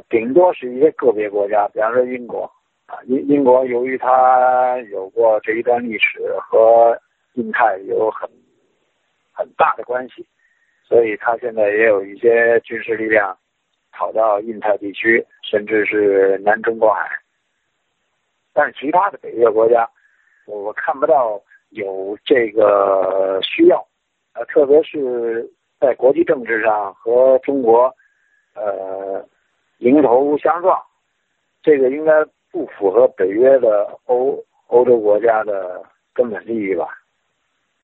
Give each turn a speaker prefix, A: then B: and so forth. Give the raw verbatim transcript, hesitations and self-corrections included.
A: 顶多是一些个别国家，比方说英国啊，英英国由于它有过这一段历史和印太有很很大的关系，所以它现在也有一些军事力量跑到印太地区，甚至是南中国海。但是其他的北约国家，我看不到有这个需要，呃，特别是在国际政治上和中国，呃，迎头相撞，这个应该不符合北约的欧欧洲国家的根本利益吧。